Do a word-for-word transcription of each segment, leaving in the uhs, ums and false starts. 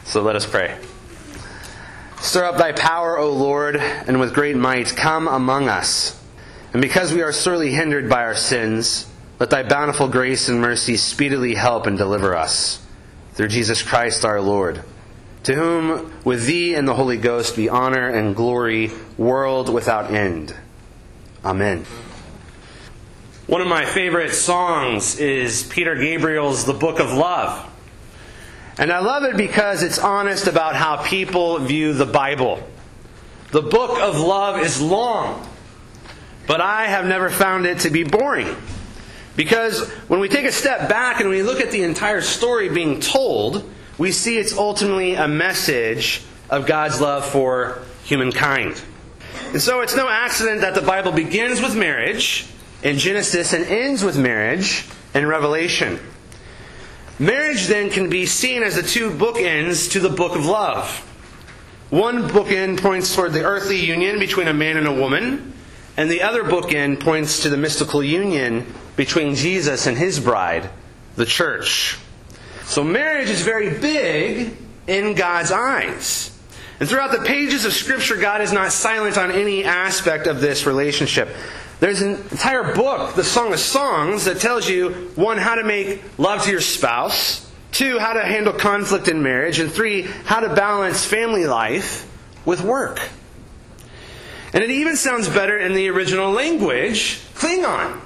So let us pray. Stir up thy power, O Lord, and with great might come among us. And because we are sorely hindered by our sins, let thy bountiful grace and mercy speedily help and deliver us. Through Jesus Christ our Lord, to whom with thee and the Holy Ghost be honor and glory, world without end. Amen. One of my favorite songs is Peter Gabriel's The Book of Love. And I love it because it's honest about how people view the Bible. The book of love is long, but I have never found it to be boring. Because when we take a step back and we look at the entire story being told, we see it's ultimately a message of God's love for humankind. And so it's no accident that the Bible begins with marriage in Genesis and ends with marriage in Revelation. Marriage then can be seen as the two bookends to the book of love. One bookend points toward the earthly union between a man and a woman, and the other bookend points to the mystical union between Jesus and His bride, the church. So marriage is very big in God's eyes. And throughout the pages of Scripture, God is not silent on any aspect of this relationship. There's an entire book, the Song of Songs, that tells you, one, how to make love to your spouse, two, how to handle conflict in marriage, and three, how to balance family life with work. And it even sounds better in the original language, Klingon.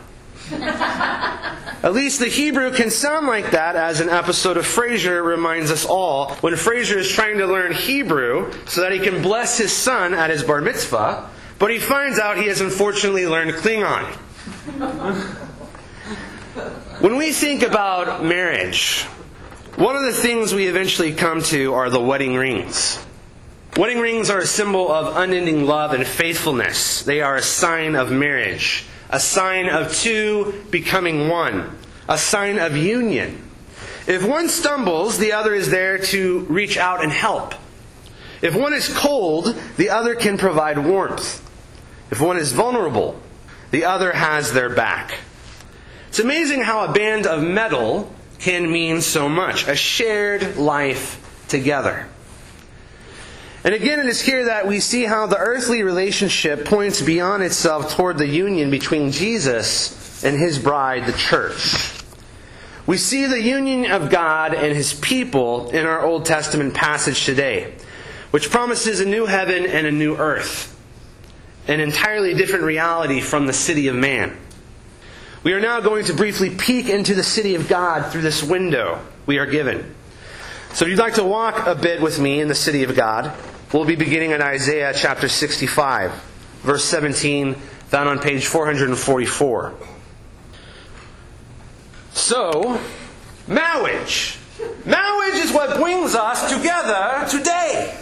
At least the Hebrew can sound like that, as an episode of Frasier reminds us all, when Frasier is trying to learn Hebrew so that he can bless his son at his bar mitzvah, but he finds out he has unfortunately learned Klingon. When we think about marriage, one of the things we eventually come to are the wedding rings. Wedding rings are a symbol of unending love and faithfulness. They are a sign of marriage, a sign of two becoming one, a sign of union. If one stumbles, the other is there to reach out and help. If one is cold, the other can provide warmth. If one is vulnerable, the other has their back. It's amazing how a band of metal can mean so much. A shared life together. And again, it is here that we see how the earthly relationship points beyond itself toward the union between Jesus and His bride, the church. We see the union of God and His people in our Old Testament passage today, which promises a new heaven and a new earth. An entirely different reality from the city of man. We are now going to briefly peek into the city of God through this window we are given. So if you'd like to walk a bit with me in the city of God, we'll be beginning in Isaiah chapter sixty-five, verse seventeen, found on page four forty-four. So, marriage. Marriage is what brings us together today.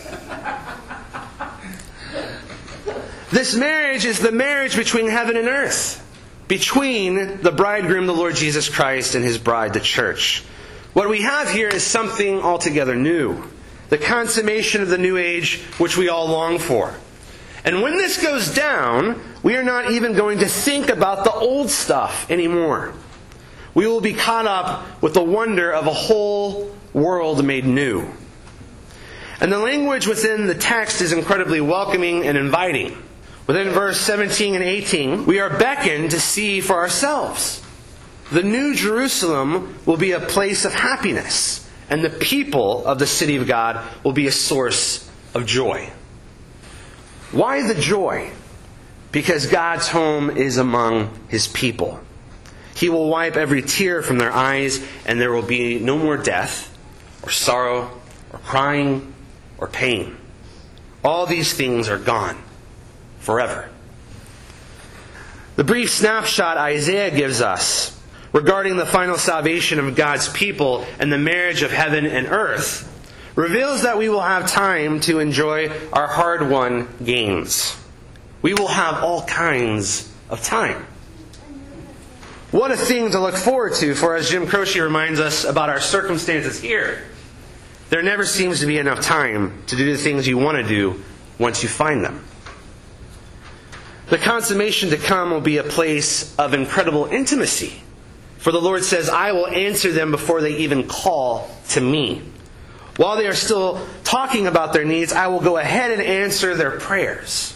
This marriage is the marriage between heaven and earth, between the bridegroom, the Lord Jesus Christ, and His bride, the church. What we have here is something altogether new, the consummation of the new age which we all long for. And when this goes down, we are not even going to think about the old stuff anymore. We will be caught up with the wonder of a whole world made new. And the language within the text is incredibly welcoming and inviting. Within verse seventeen and eighteen, we are beckoned to see for ourselves. The New Jerusalem will be a place of happiness, and the people of the city of God will be a source of joy. Why the joy? Because God's home is among His people. He will wipe every tear from their eyes, and there will be no more death, or sorrow, or crying, or pain. All these things are gone forever. The brief snapshot Isaiah gives us regarding the final salvation of God's people and the marriage of heaven and earth reveals that we will have time to enjoy our hard-won gains. We will have all kinds of time. What a thing to look forward to, for as Jim Croce reminds us about our circumstances here, there never seems to be enough time to do the things you want to do once you find them. The consummation to come will be a place of incredible intimacy. For the Lord says, I will answer them before they even call to me. while they are still talking about their needs, I will go ahead and answer their prayers.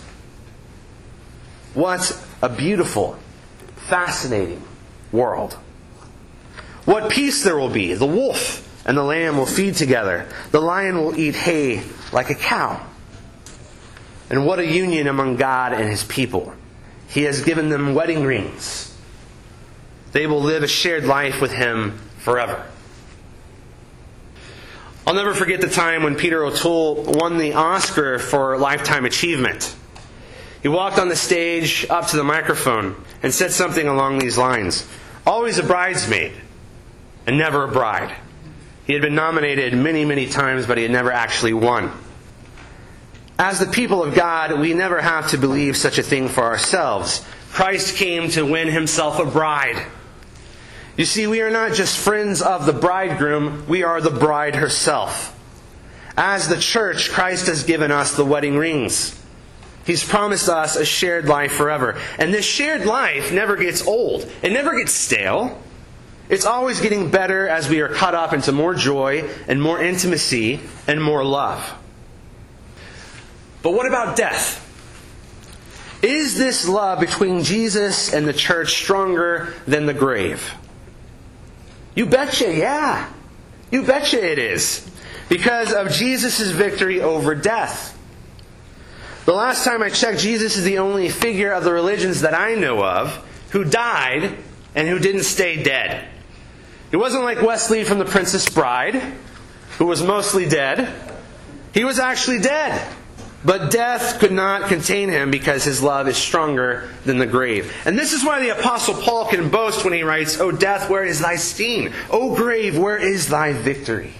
What a beautiful, fascinating world. What peace there will be. The wolf and the lamb will feed together. The lion will eat hay like a cow. And what a union among God and His people. He has given them wedding rings. They will live a shared life with Him forever. I'll never forget the time when Peter O'Toole won the Oscar for Lifetime Achievement. He walked on the stage up to the microphone and said something along these lines. Always a bridesmaid and never a bride. He had been nominated many, many times, but he had never actually won. As the people of God, we never have to believe such a thing for ourselves. Christ came to win Himself a bride. You see, we are not just friends of the bridegroom, we are the bride herself. As the church, Christ has given us the wedding rings. He's promised us a shared life forever. And this shared life never gets old. It never gets stale. It's always getting better as we are caught up into more joy and more intimacy and more love. But what about death? Is this love between Jesus and the church stronger than the grave? You betcha, yeah. You betcha it is. Because of Jesus' victory over death. The last time I checked, Jesus is the only figure of the religions that I know of who died and who didn't stay dead. It wasn't like Wesley from The Princess Bride, who was mostly dead. He was actually dead. But death could not contain him because his love is stronger than the grave. And this is why the Apostle Paul can boast when he writes, O death, where is thy sting? O grave, where is thy victory?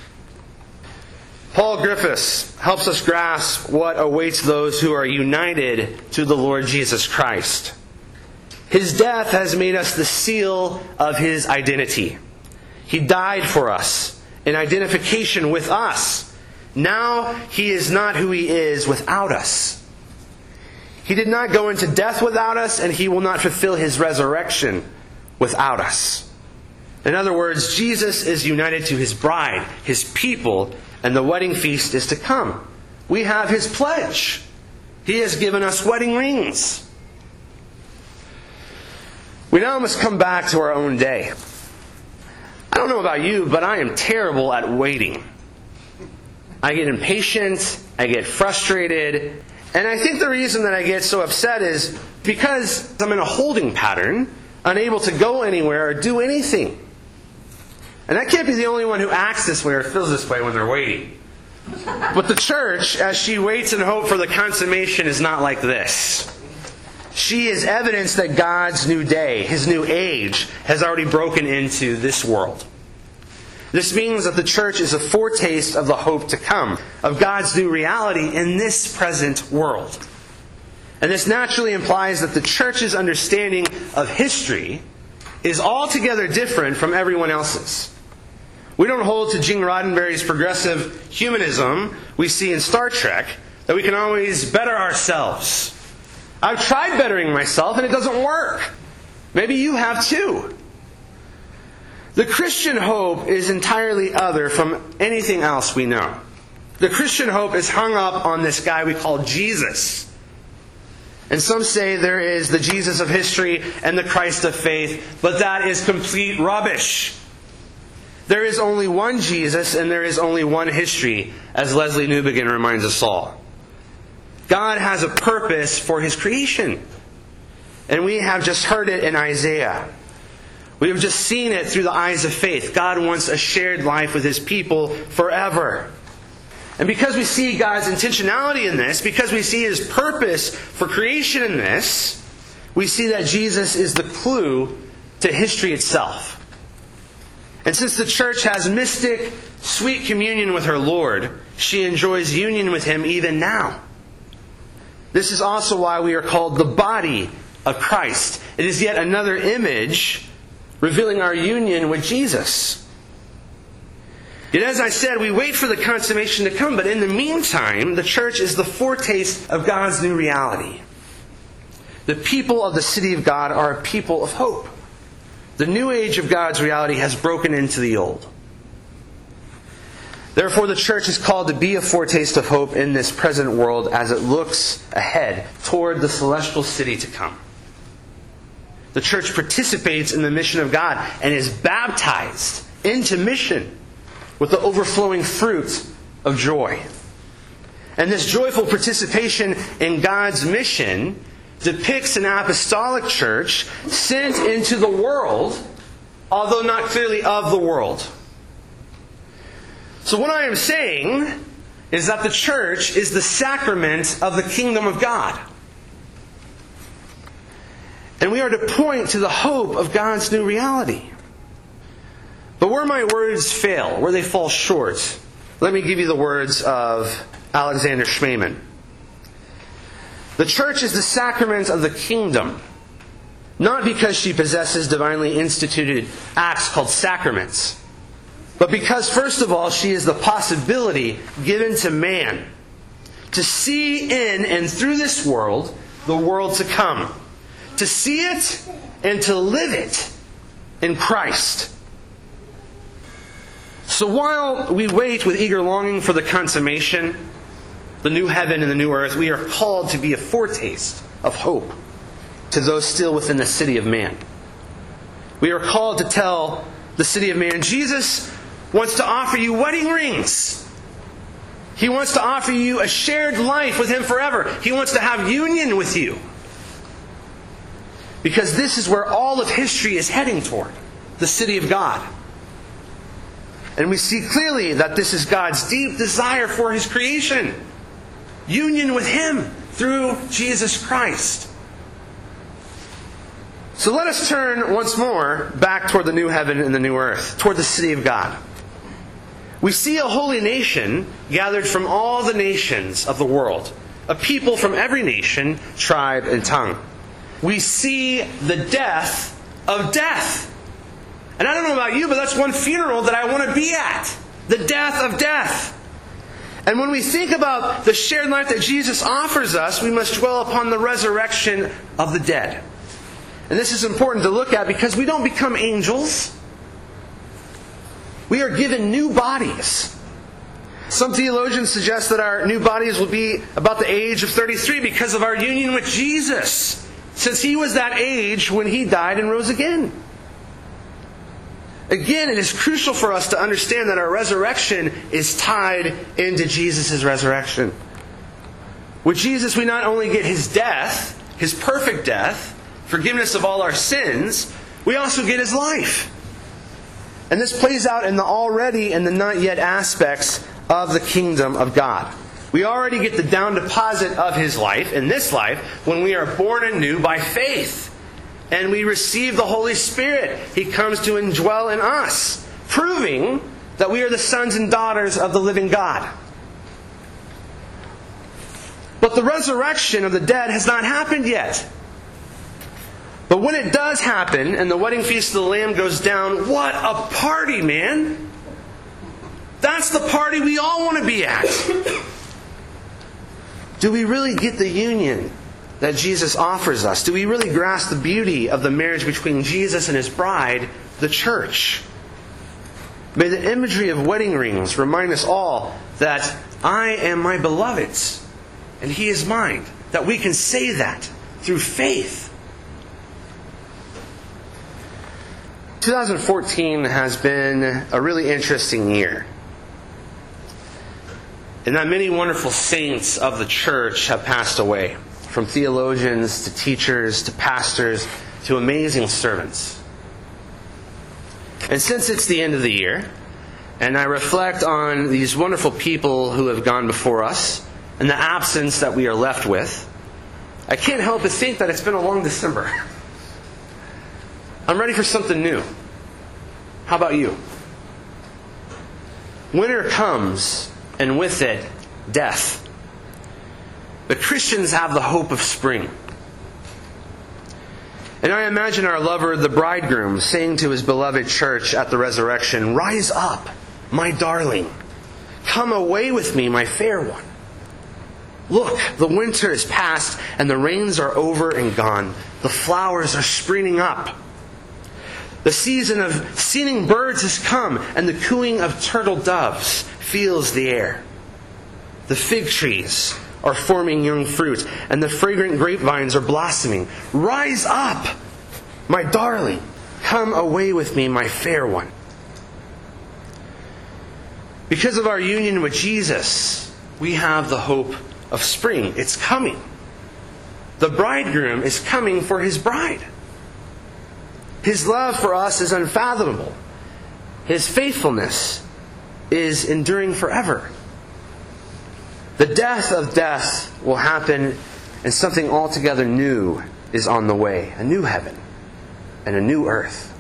Paul Griffiths helps us grasp what awaits those who are united to the Lord Jesus Christ. His death has made us the seal of His identity. He died for us in identification with us. Now He is not who He is without us. He did not go into death without us, and He will not fulfill His resurrection without us. In other words, Jesus is united to His bride, His people, and the wedding feast is to come. We have His pledge. He has given us wedding rings. We now must come back to our own day. I don't know about you, but I am terrible at waiting. I get impatient, I get frustrated, and I think the reason that I get so upset is because I'm in a holding pattern, unable to go anywhere or do anything. And I can't be the only one who acts this way or feels this way when they're waiting. But the church, as she waits in hope for the consummation, is not like this. She is evidence that God's new day, His new age, has already broken into this world. This means that the church is a foretaste of the hope to come, of God's new reality in this present world. And this naturally implies that the church's understanding of history is altogether different from everyone else's. We don't hold to Gene Roddenberry's progressive humanism we see in Star Trek, that we can always better ourselves. I've tried bettering myself and it doesn't work. Maybe you have too. The Christian hope is entirely other from anything else we know. The Christian hope is hung up on this guy we call Jesus. And some say there is the Jesus of history and the Christ of faith, but that is complete rubbish. There is only one Jesus and there is only one history, as Leslie Newbegin reminds us all. God has a purpose for His creation. And we have just heard it in Isaiah. We have just seen it through the eyes of faith. God wants a shared life with His people forever. And because we see God's intentionality in this, because we see His purpose for creation in this, we see that Jesus is the clue to history itself. And since the church has mystic, sweet communion with her Lord, she enjoys union with Him even now. This is also why we are called the body of Christ. It is yet another image revealing our union with Jesus. Yet as I said, we wait for the consummation to come, but in the meantime, the church is the foretaste of God's new reality. The people of the city of God are a people of hope. The new age of God's reality has broken into the old. Therefore, the church is called to be a foretaste of hope in this present world as it looks ahead toward the celestial city to come. The church participates in the mission of God and is baptized into mission with the overflowing fruit of joy. And this joyful participation in God's mission depicts an apostolic church sent into the world, although not clearly of the world. So what I am saying is that the church is the sacrament of the kingdom of God. And we are to point to the hope of God's new reality. But where my words fail, where they fall short, let me give you the words of Alexander Schmemann. The church is the sacrament of the kingdom, not because she possesses divinely instituted acts called sacraments, but because, first of all, she is the possibility given to man to see in and through this world the world to come, to see it and to live it in Christ. So while we wait with eager longing for the consummation, the new heaven and the new earth, we are called to be a foretaste of hope to those still within the city of man. We are called to tell the city of man, Jesus wants to offer you wedding rings. He wants to offer you a shared life with Him forever. He wants to have union with you. Because this is where all of history is heading toward, the city of God. And we see clearly that this is God's deep desire for His creation. Union with Him through Jesus Christ. So let us turn once more back toward the new heaven and the new earth, toward the city of God. We see a holy nation gathered from all the nations of the world, a people from every nation, tribe, and tongue. We see the death of death. And I don't know about you, but that's one funeral that I want to be at. The death of death. And when we think about the shared life that Jesus offers us, we must dwell upon the resurrection of the dead. And this is important to look at because we don't become angels. We are given new bodies. Some theologians suggest that our new bodies will be about the age of thirty-three because of our union with Jesus, since He was that age when He died and rose again. Again, it is crucial for us to understand that our resurrection is tied into Jesus' resurrection. With Jesus, we not only get His death, His perfect death, forgiveness of all our sins, we also get His life. And this plays out in the already and the not yet aspects of the kingdom of God. We already get the down deposit of His life in this life when we are born anew by faith. And we receive the Holy Spirit. He comes to indwell in us, proving that we are the sons and daughters of the living God. But the resurrection of the dead has not happened yet. But when it does happen, and the wedding feast of the Lamb goes down, what a party, man! That's the party we all want to be at. Do we really get the union that Jesus offers us? Do we really grasp the beauty of the marriage between Jesus and His bride, the church? May the imagery of wedding rings remind us all that I am my beloved's and He is mine. That we can say that through faith. twenty fourteen has been a really interesting year. And that many wonderful saints of the church have passed away. From theologians to teachers to pastors to amazing servants. And since it's the end of the year, and I reflect on these wonderful people who have gone before us, and the absence that we are left with, I can't help but think that it's been a long December. I'm ready for something new. How about you? Winter comes, and with it, death. But Christians have the hope of spring. And I imagine our lover, the bridegroom, saying to his beloved church at the resurrection, "Rise up, my darling. Come away with me, my fair one. Look, the winter is past, and the rains are over and gone. The flowers are springing up. The season of singing birds has come, and the cooing of turtle doves. fills the air. The fig trees are forming young fruit, and the fragrant grapevines are blossoming. Rise up, my darling. Come away with me, my fair one. Because of our union with Jesus, we have the hope of spring. It's coming. The bridegroom is coming for his bride. His love for us is unfathomable. His faithfulness is enduring forever. The death of death will happen, and something altogether new is on the way. A new heaven and a new earth.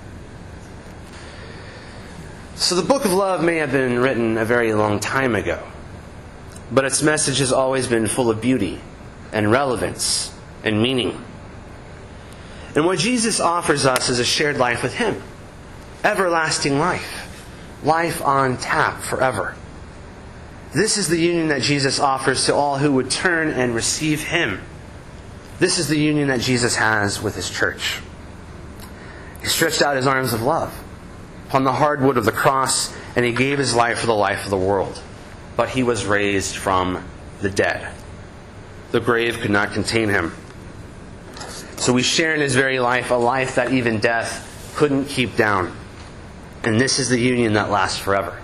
So the book of love may have been written a very long time ago, but its message has always been full of beauty and relevance and meaning. And what Jesus offers us is a shared life with Him. Everlasting life. Life on tap forever. This is the union that Jesus offers to all who would turn and receive Him. This is the union that Jesus has with His church. He stretched out His arms of love upon the hard wood of the cross, and He gave His life for the life of the world. But He was raised from the dead. The grave could not contain Him. So we share in His very life, a life that even death couldn't keep down. And this is the union that lasts forever.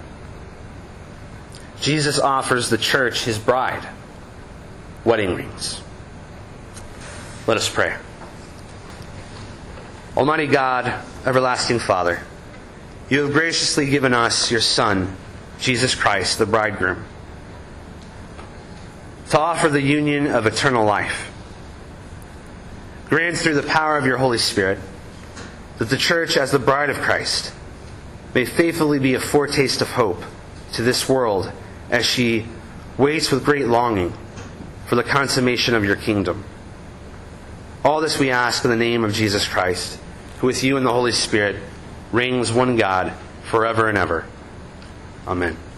Jesus offers the church, His bride, wedding rings. Let us pray. Almighty God, everlasting Father, You have graciously given us Your Son, Jesus Christ, the bridegroom, to offer the union of eternal life. Grant through the power of Your Holy Spirit that the church, as the bride of Christ, may faithfully be a foretaste of hope to this world as she waits with great longing for the consummation of Your kingdom. All this we ask in the name of Jesus Christ, who with You and the Holy Spirit reigns one God forever and ever. Amen.